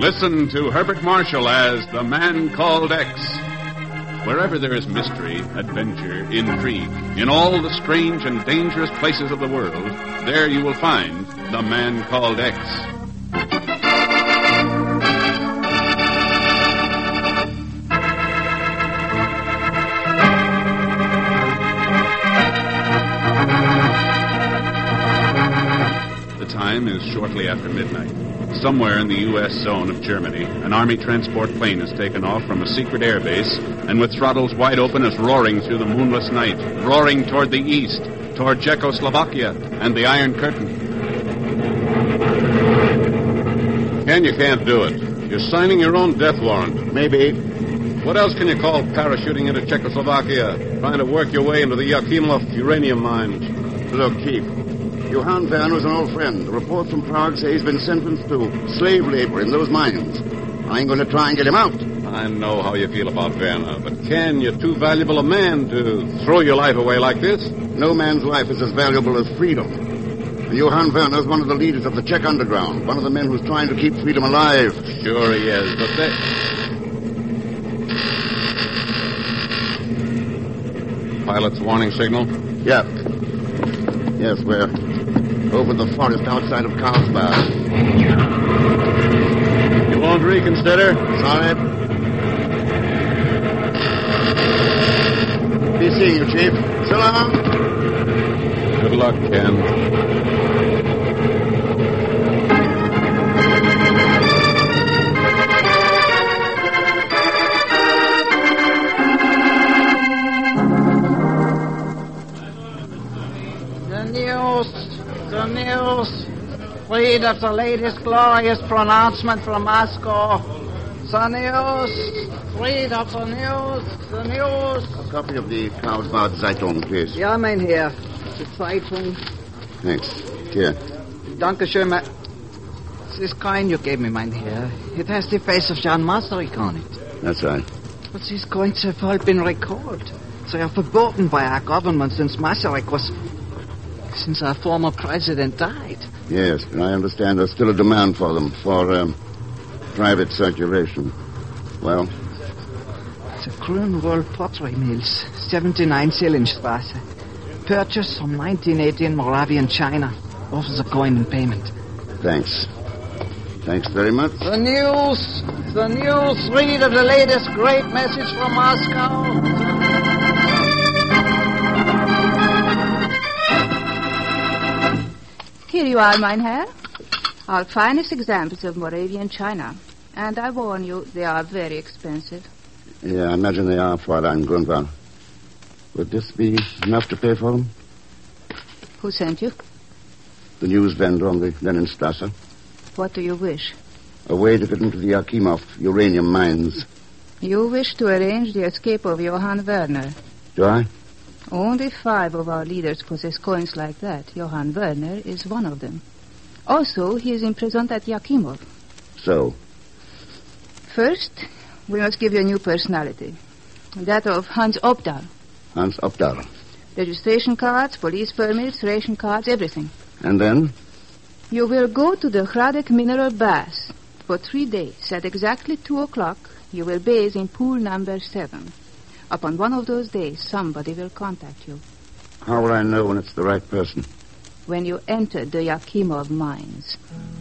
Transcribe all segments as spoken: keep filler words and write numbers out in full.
Listen to Herbert Marshall as The Man Called X. Wherever there is mystery, adventure, intrigue, in all the strange and dangerous places of the world, there you will find The Man Called X. The time is shortly after midnight. Somewhere in the U S zone of Germany, an Army transport plane has taken off from a secret air base and with throttles wide open is roaring through the moonless night, roaring toward the east, toward Czechoslovakia and the Iron Curtain. Ken, you can't do it. You're signing your own death warrant. Maybe. What else can you call parachuting into Czechoslovakia, trying to work your way into the Yakimov uranium mines? Look, Chief. Johann Werner was an old friend. The reports from Prague say he's been sentenced to slave labor in those mines. I ain't going to try and get him out. I know how you feel about Werner, but Ken, you're too valuable a man to throw your life away like this. No man's life is as valuable as freedom. And Johann Werner is one of the leaders of the Czech underground, one of the men who's trying to keep freedom alive. Sure he is, but that... Pilot's warning signal? Yeah. Yes, we're over the forest outside of Carlsbad. You won't reconsider? Sorry. Be seeing you, Chief. So long. Good luck, Ken. The news. Read of the latest glorious pronouncement from Moscow. The news. Read of the news. The news. A copy of the Carlsbad Zeitung, please. Ja, mein Herr. Die Zeitung. Thanks. Here. Dankeschön, ma... This is kind you gave me, mein Herr. It has the face of Jan Masaryk on it. That's right. But these coins have all been recalled. They are verboten by our government since Masaryk was... Since our former president died. Yes, but I understand there's still a demand for them, for um, private circulation. Well? The Grünwohl Pottery Mills, seventy-nine Zillenstrasse. Purchased from nineteen eighty in Moravian China. Offers a coin in payment. Thanks. Thanks very much. The news. The news. Read of the latest great message from Moscow. Here you are, mein Herr. Our finest examples of Moravian China. And I warn you, they are very expensive. Yeah, I imagine they are, Fräulein Grünwald. Would this be enough to pay for them? Who sent you? The news vendor on the Leninstrasse. What do you wish? A way to get into the Yakimov uranium mines. You wish to arrange the escape of Johann Werner. Do I? Only five of our leaders possess coins like that. Johann Werner is one of them. Also, he is imprisoned at Yakimov. So? First, we must give you a new personality. That of Hans Obdal. Hans Obdal. Registration cards, police permits, ration cards, everything. And then? You will go to the Hradec mineral bath. For three days, at exactly two o'clock, you will bathe in pool number seven. Upon one of those days, somebody will contact you. How will I know when it's the right person? When you enter the Yakimov mines.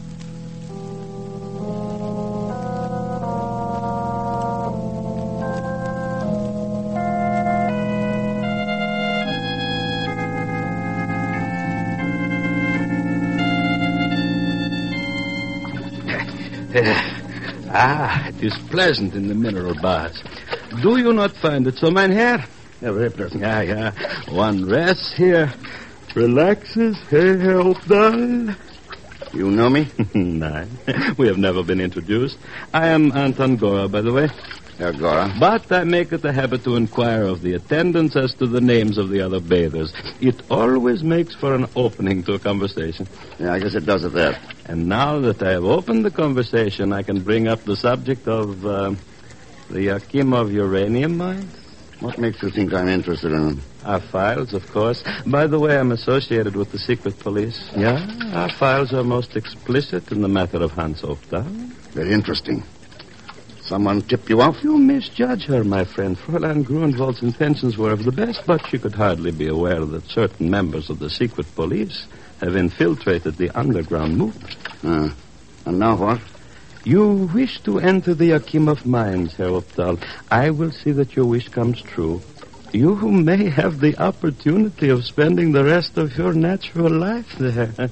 Ah, it is pleasant in the mineral baths. Do you not find it so, mein Herr? Yeah, very pleasant. Yeah, yeah. One rests here, relaxes. Hey, Herr Obdal. You know me? No, we have never been introduced. I am Anton Gora, by the way. Herr Gora. But I make it a habit to inquire of the attendants as to the names of the other bathers. It always makes for an opening to a conversation. Yeah, I guess it does at that. And now that I have opened the conversation, I can bring up the subject of uh, the Yakimov uranium mines. What makes you think I'm interested in them? Our files, of course. By the way, I'm associated with the secret police. Yeah, our files are most explicit in the matter of Hans Obdal. Very interesting. Someone tipped you off? You misjudge her, my friend. Fräulein Grunwald's intentions were of the best, but she could hardly be aware that certain members of the secret police have infiltrated the underground movement. Uh, and now what? You wish to enter the Yakimov mines, Herr Opdahl. I will see that your wish comes true. You may have the opportunity of spending the rest of your natural life there.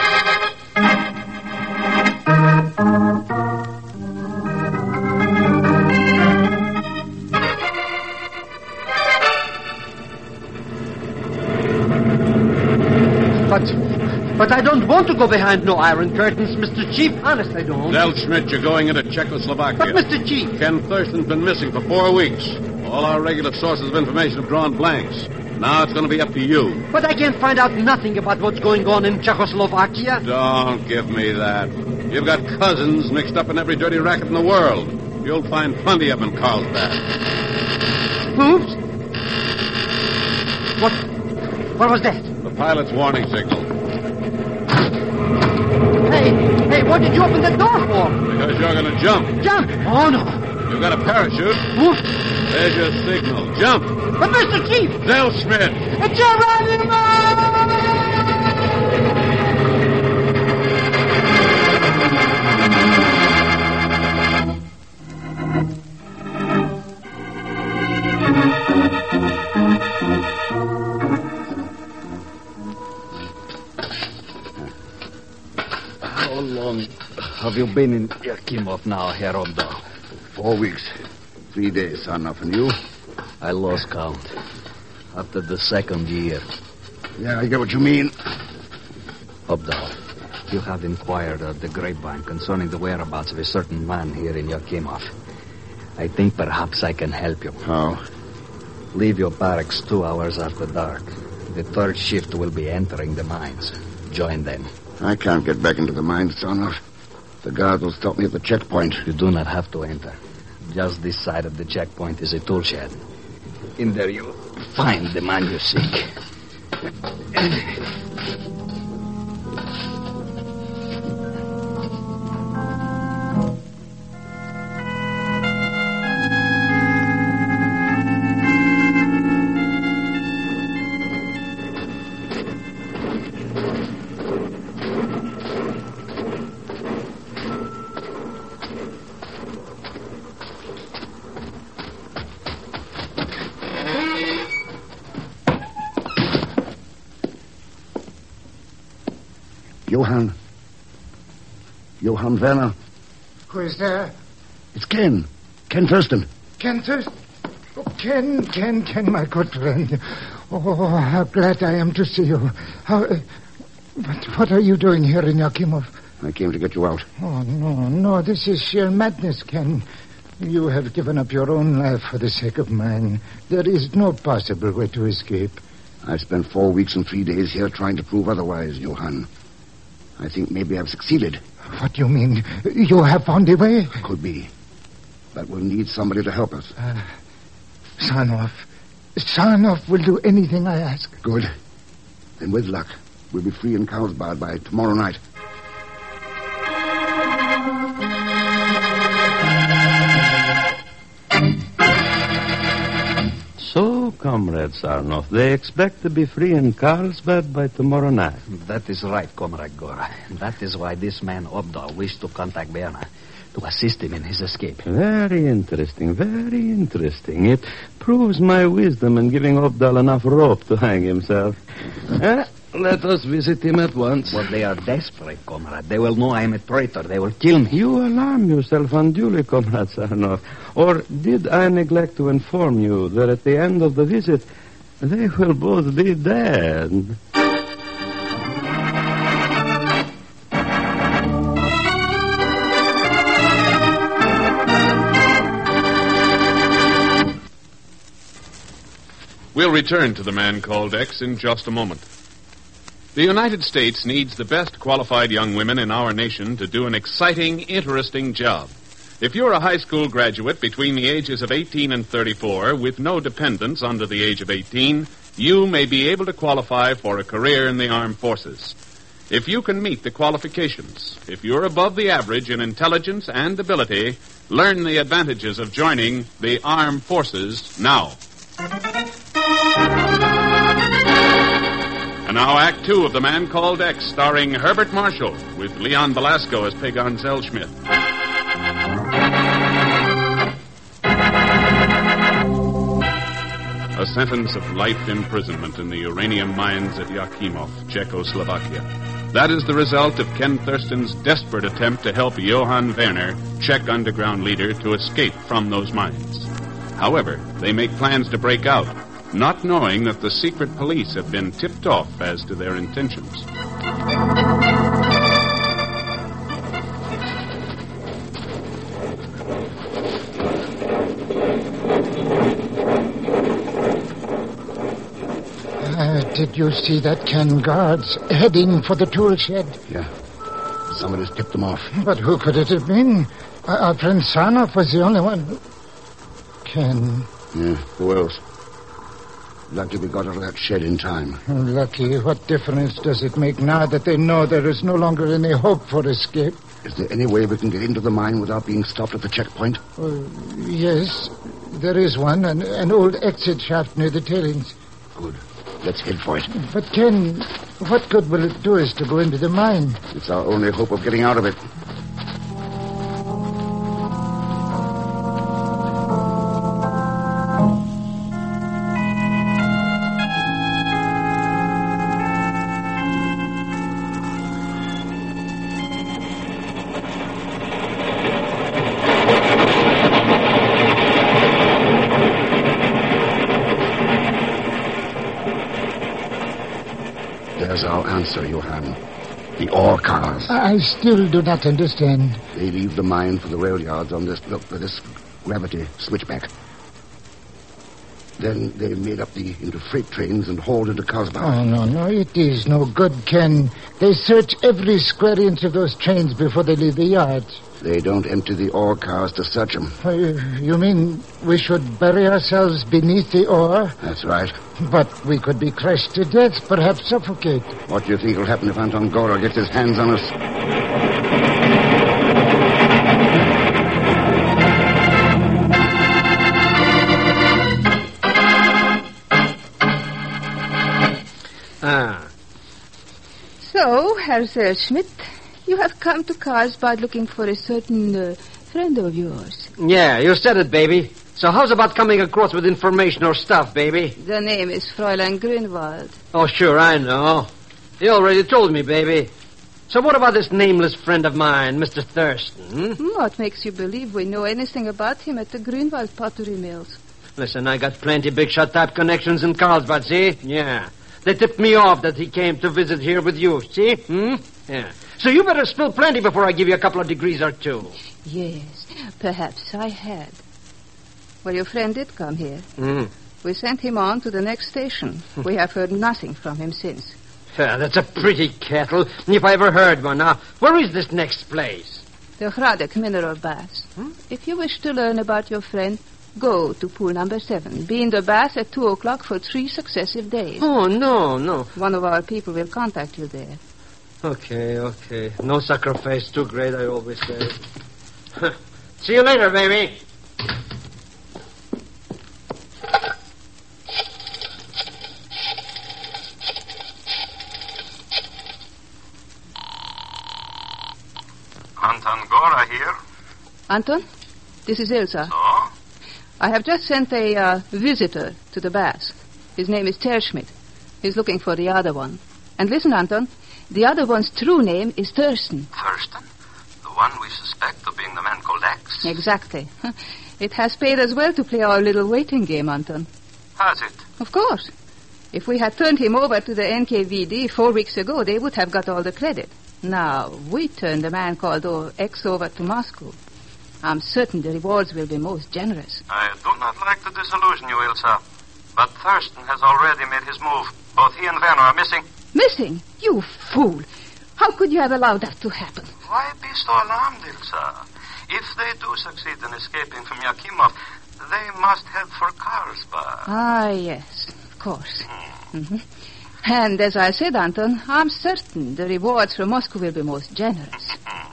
But, but I don't want to go behind no iron curtains, Mister Chief. Honest, I don't. Del Schmidt, you're going into Czechoslovakia. But, Mister Chief... Ken Thurston's been missing for four weeks. All our regular sources of information have drawn blanks. Now it's going to be up to you. But I can't find out nothing about what's going on in Czechoslovakia. Don't give me that. You've got cousins mixed up in every dirty racket in the world. You'll find plenty of them in Carlsbad. Oops. What? What was that? The pilot's warning signal. Hey, hey, what did you open the door for? Because you're going to jump. Jump? Oh, no. You've got a parachute. Oops. There's your signal. Jump. But, Mister Chief! Del Schmidt! Geronimo! How long have you been in Yakimov now, Herr Opdahl? Four weeks. Three days, Sarnoff. And you? I lost count. After the second year. Yeah, I get what you mean. Opdahl, you have inquired at the grapevine concerning the whereabouts of a certain man here in Yakimov. I think perhaps I can help you. How? Leave your barracks two hours after dark. The third shift will be entering the mines. Join them. I can't get back into the mines, Sarnoff. The guards will stop me at the checkpoint. You do not have to enter. Just this side of the checkpoint is a tool shed. In there you'll find the man you seek. Johann. Johann Werner. Who is there? It's Ken. Ken Thurston. Ken Thurston? Oh, Ken, Ken, Ken, my good friend. Oh, how glad I am to see you. How... Uh, but what are you doing here in Yakimov? I came to get you out. Oh, no, no, this is sheer madness, Ken. You have given up your own life for the sake of mine. There is no possible way to escape. I spent four weeks and three days here trying to prove otherwise, Johann. I think maybe I've succeeded. What do you mean? You have found a way? Could be. But we'll need somebody to help us. Uh, Sarnoff. Sarnoff will do anything I ask. Good. Then with luck, we'll be free in Carlsbad by tomorrow night. So, Comrade Sarnoff, they expect to be free in Carlsbad by tomorrow night. That is right, Comrade Gora. That is why this man, Opdahl, wished to contact Werner to assist him in his escape. Very interesting, very interesting. It proves my wisdom in giving Opdahl enough rope to hang himself. Eh, let us visit him at once. But they are desperate, Comrade. They will know I am a traitor. They will kill me. You alarm yourself unduly, Comrade Sarnoff. Or did I neglect to inform you that at the end of the visit, they will both be dead? We'll return to the man called X in just a moment. The United States needs the best qualified young women in our nation to do an exciting, interesting job. If you're a high school graduate between the ages of eighteen and thirty-four with no dependents under the age of eighteen, you may be able to qualify for a career in the armed forces. If you can meet the qualifications, if you're above the average in intelligence and ability, learn the advantages of joining the armed forces now. And now Act Two of The Man Called X, starring Herbert Marshall, with Leon Velasco as Pagon Zellschmidt. A sentence of life imprisonment in the uranium mines at Yakimov, Czechoslovakia. That is the result of Ken Thurston's desperate attempt to help Johann Werner, Czech underground leader, to escape from those mines. However, they make plans to break out, not knowing that the secret police have been tipped off as to their intentions. Uh, did you see that Ken guards heading for the tool shed? Yeah. Somebody's tipped them off. But who could it have been? Uh, our friend Sarnoff was the only one. Ken. Yeah, who else? Lucky we got out of that shed in time. Lucky. What difference does it make now that they know there is no longer any hope for escape? Is there any way we can get into the mine without being stopped at the checkpoint? Uh, yes, there is one. An, an old exit shaft near the tailings. Good. Let's head for it. But, Ken, what good will it do us to go into the mine? It's our only hope of getting out of it. There's our answer, Johann. The ore cars. I still do not understand. They leave the mine for the rail yards on this, look, this gravity switchback. Then they made up the into freight trains and hauled into Carlsbad. Oh, no, no, it is no good, Ken. They search every square inch of those trains before they leave the yards. They don't empty the ore cars to search them. Uh, you mean we should bury ourselves beneath the ore? That's right. But we could be crushed to death, perhaps suffocate. What do you think will happen if Anton Gora gets his hands on us? Ah. So, Herr Zellschmidt, you have come to Carlsbad looking for a certain uh, friend of yours. Yeah, you said it, baby. So how's about coming across with information or stuff, baby? The name is Fräulein Grünwald. Oh, sure, I know. You already told me, baby. So what about this nameless friend of mine, Mister Thurston? Hmm? What makes you believe we know anything about him at the Grünwald pottery mills? Listen, I got plenty big shot type connections in Carlsbad, see? Yeah. They tipped me off that he came to visit here with you, see? Hmm? Yeah. So you better spill plenty before I give you a couple of degrees or two. Yes, perhaps I had. Well, your friend did come here. Mm. We sent him on to the next station. We have heard nothing from him since. Yeah, that's a pretty kettle, if I ever heard one. Now, where is this next place? The Hradec mineral bath. Hmm? If you wish to learn about your friend, go to pool number seven. Be in the bath at two o'clock for three successive days. Oh, no, no. One of our people will contact you there. Okay, okay. No sacrifice too great, I always say. See you later, baby. Anton Gora here. Anton, this is Ilsa. So? I have just sent a uh, visitor to the bath. His name is Terschmidt. He's looking for the other one. And listen, Anton, the other one's true name is Thurston. Thurston? The one we suspect of being the man called X? Exactly. It has paid us well to play our little waiting game, Anton. Has it? Of course. If we had turned him over to the N K V D four weeks ago, they would have got all the credit. Now, we turned the man called X over to Moscow. I'm certain the rewards will be most generous. I do not like to disillusion you, Ilsa, but Thurston has already made his move. Both he and Werner are missing. Missing? You fool! How could you have allowed that to happen? Why be so alarmed, Ilsa? If they do succeed in escaping from Yakimov, they must head for Carlsbad. Ah, yes, of course. Hmm. Mm-hmm. And as I said, Anton, I'm certain the rewards from Moscow will be most generous.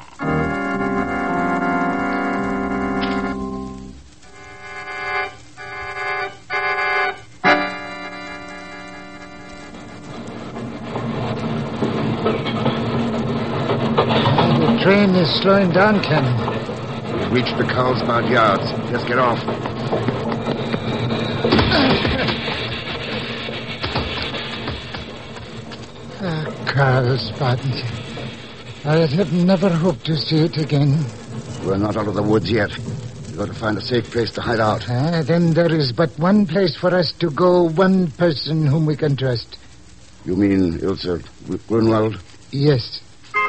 The train is slowing down, Ken. We've reached the Carlsbad yards. Let's get off. Ah, Carlsbad. I have never hoped to see it again. We're not out of the woods yet. We've got to find a safe place to hide out. Ah, then there is but one place for us to go, one person whom we can trust. You mean Ilse Grunwald? Yes.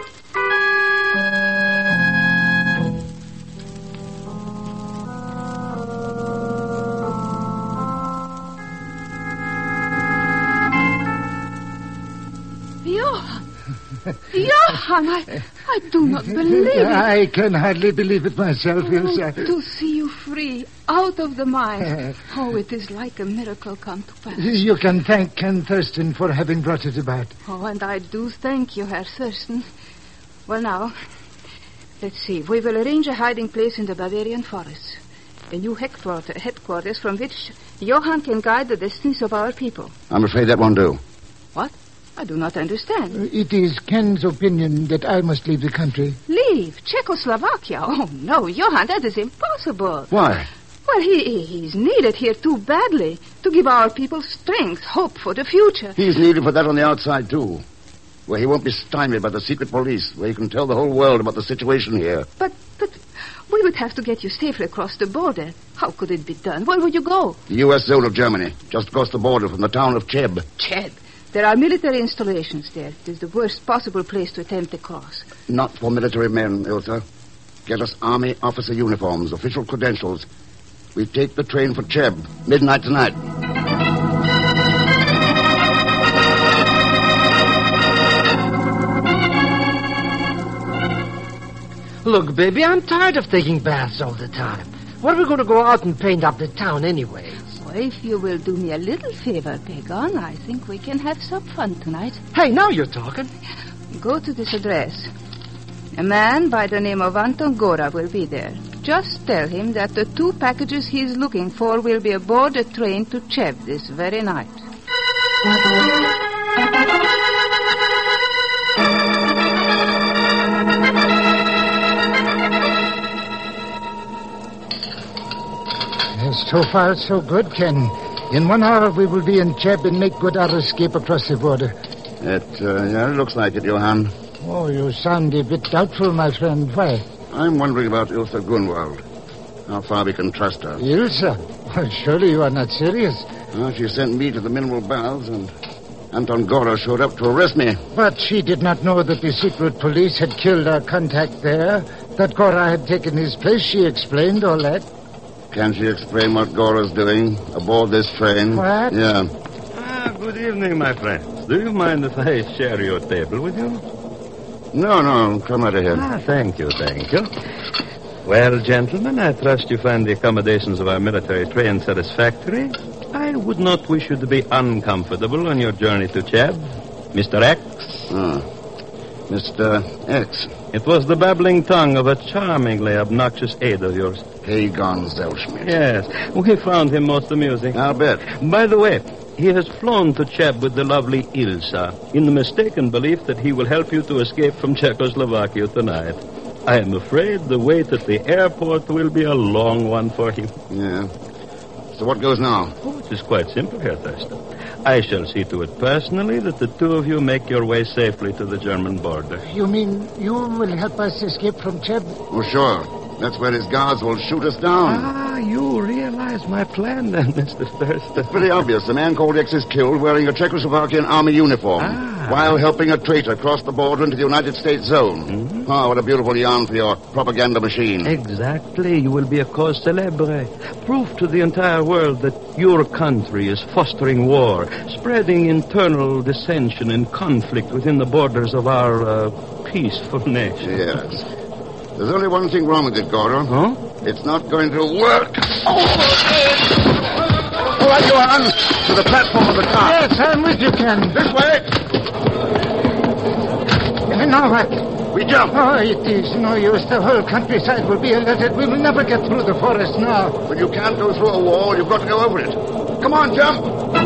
Johann, I, I do not believe it. I can hardly believe it myself, Oh, Ilse. to see you free, out of the mine. Oh, it is like a miracle come to pass. You can thank Ken Thurston for having brought it about. Oh, and I do thank you, Herr Thurston. Well, now, let's see. We will arrange a hiding place in the Bavarian forests. A new headquarter, headquarters from which Johann can guide the destinies of our people. I'm afraid that won't do. What? I do not understand. Uh, It is Ken's opinion that I must leave the country. Leave? Czechoslovakia? Oh, no, Johann, that is impossible. Why? Well, he, he's needed here too badly to give our people strength, hope for the future. He's needed for that on the outside, too. Where he won't be stymied by the secret police, where he can tell the whole world about the situation here. But, but, we would have to get you safely across the border. How could it be done? Where would you go? The U S zone of Germany, just across the border from the town of Cheb. Cheb. There are military installations there. It is the worst possible place to attempt to cross. Not for military men, Ilse. Get us army officer uniforms, official credentials. We take the train for Cheb, midnight tonight. Look, baby, I'm tired of taking baths all the time. What are we going to go out and paint up the town anyway? Well, if you will do me a little favor, Pagon, I think we can have some fun tonight. Hey, now you're talking. Go to this address. A man by the name of Anton Gora will be there. Just tell him that the two packages he is looking for will be aboard a train to Cheb this very night. Yes, so far, so good, Ken. In one hour, we will be in Cheb and make good our escape across the border. It, uh, yeah, it looks like it, Johann. Oh, you sound a bit doubtful, my friend. Why? I'm wondering about Ilse Grunwald. How far we can trust her. Ilse? Well, surely you are not serious. Well, she sent me to the mineral baths, and Anton Gora showed up to arrest me. But she did not know that the secret police had killed our contact there, that Gora had taken his place. She explained all that. Can she explain what Gora's doing aboard this train? What? Yeah. Ah, good evening, my friends. Do you mind if I share your table with you? No, no, come right ahead. Ah, thank you, thank you. Well, gentlemen, I trust you find the accommodations of our military train satisfactory. I would not wish you to be uncomfortable on your journey to Cheb. Mister X? Ah, Mister X. It was the babbling tongue of a charmingly obnoxious aide of yours. Pagon Zellschmidt. Yes, we found him most amusing. I'll bet. By the way, he has flown to Cheb with the lovely Ilsa, in the mistaken belief that he will help you to escape from Czechoslovakia tonight. I am afraid the wait at the airport will be a long one for him. Yeah. So what goes now? Oh, it is quite simple, Herr Thurston. I shall see to it personally that the two of you make your way safely to the German border. You mean you will help us escape from Cheb? Oh, sure. That's where his guards will shoot us down. Ah, you realize my plan then, Mister Thurston. It's pretty obvious. A man called X is killed wearing a Czechoslovakian army uniform Ah. while helping a traitor cross the border into the United States zone. Mm-hmm. Oh, what a beautiful yarn for your propaganda machine. Exactly. You will be a cause célèbre. Proof to the entire world that your country is fostering war, spreading internal dissension and conflict within the borders of our uh, peaceful nation. Yes. There's only one thing wrong with it, Gordon. Huh? It's not going to work. Oh, All right, Johan. To the platform of the car. Yes, I'm with you, Ken. This way. And now what? We jump. Oh, it is no use. The whole countryside will be alerted. We will never get through the forest now. When you can't go through a wall, you've got to go over it. Come on, jump.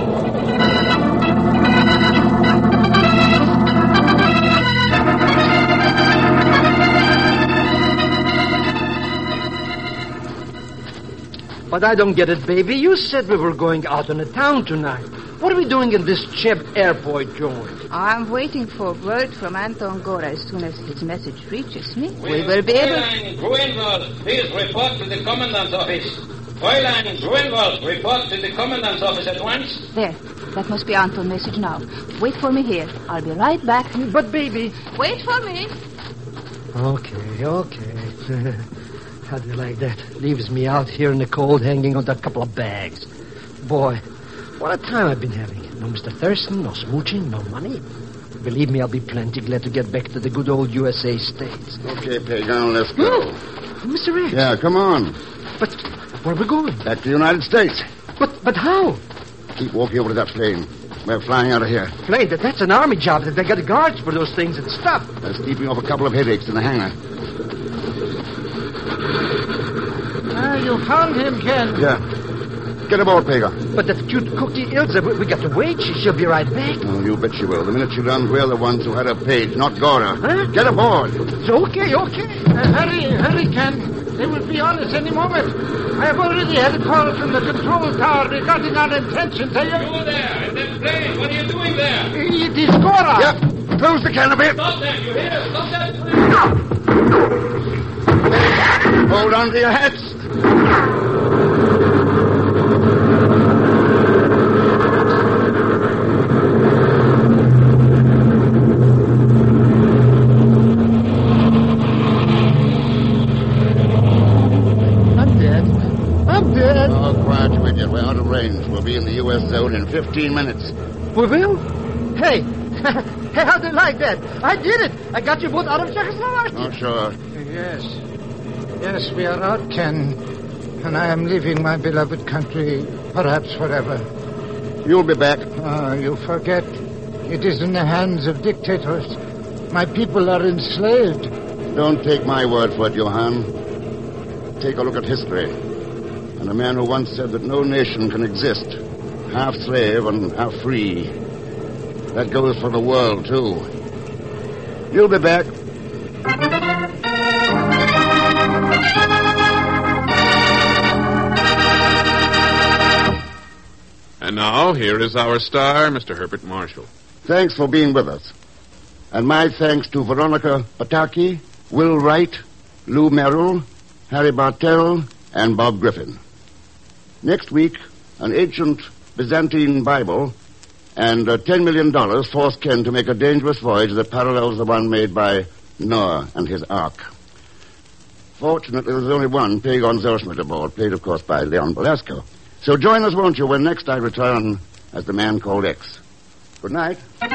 But I don't get it, baby. You said we were going out in the town tonight. What are we doing in this cheap airport joint? I'm waiting for word from Anton Gora. As soon as his message reaches me, we will be able... Fräulein Gruenwald, please report to the commandant's office. Fräulein Gruenwald, report to the commandant's office at once. There. That must be Anton's message now. Wait for me here. I'll be right back. But, baby... Wait for me. Okay, okay. How do you like that? Leaves me out here in the cold hanging on a couple of bags. Boy, what a time I've been having. No Mister Thurston, no smooching, no money. Believe me, I'll be plenty glad to get back to the good old U S A States. Okay, Pagan, let's go. Mister X. Yeah, come on. But where are we going? Back to the United States. But but how? Keep walking over to that plane. We're flying out of here. Plane? That, that's an army job. They got guards for those things and stuff. That's keeping off a couple of headaches in the hangar. Ah, you found him, Ken. Yeah. Get aboard, Pagan. But that cute cookie Ilsa, we, we got to wait. She, she'll be right back. Oh, you bet she will. The minute she runs, we're the ones who had her page, not Gora. Huh? Get aboard. Okay, okay. Uh, hurry, hurry, Ken. They will be on us any moment. I have already had a call from the control tower regarding our intentions. Are you... You there, in that plane. What are you doing there? It is Gora. Yep. Close the canopy. Stop that, you hear? Stop that. Hold on to your hats. U S zone in fifteen minutes. We will? Hey, hey, how do you like that? I did it. I got you both out of Czechoslovakia. Oh, sure. Yes. Yes, we are out, Ken. And I am leaving my beloved country, perhaps forever. You'll be back. Ah, you forget. It is in the hands of dictators. My people are enslaved. Don't take my word for it, Johan. Take a look at history. And a man who once said that no nation can exist half slave and half free. That goes for the world, too. You'll be back. And now, here is our star, Mister Herbert Marshall. Thanks for being with us. And my thanks to Veronica Pataki, Will Wright, Lou Merrill, Harry Bartell, and Bob Griffin. Next week, an ancient Byzantine Bible and uh, ten million dollars force Ken to make a dangerous voyage that parallels the one made by Noah and his ark. Fortunately, there's only one, Pagon Zosmet aboard, played, of course, by Leon Belasco. So join us, won't you, when next I return as the Man Called X. Good night.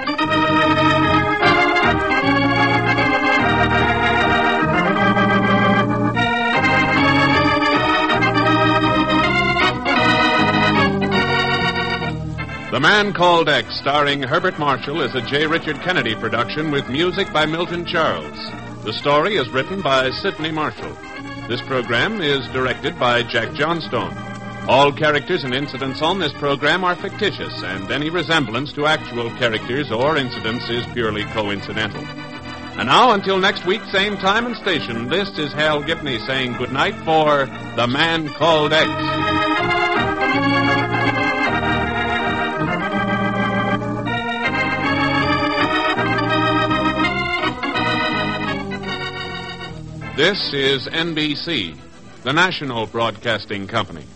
The Man Called X, starring Herbert Marshall, is a J. Richard Kennedy production with music by Milton Charles. The story is written by Sidney Marshall. This program is directed by Jack Johnstone. All characters and incidents on this program are fictitious, and any resemblance to actual characters or incidents is purely coincidental. And now, until next week, same time and station, this is Hal Gibney saying goodnight for The Man Called X. This is N B C, the national broadcasting company.